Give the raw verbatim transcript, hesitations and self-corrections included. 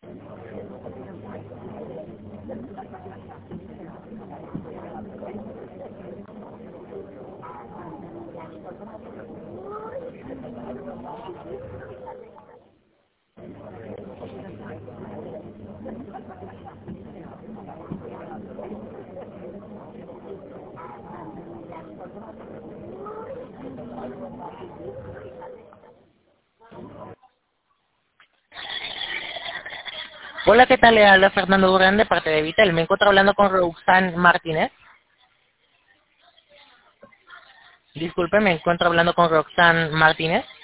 Hola, ¿qué tal? Le habla Fernando Durán de parte de Vitel. Me encuentro hablando con Roxanne Martínez. Disculpe, me encuentro hablando con Roxanne Martínez.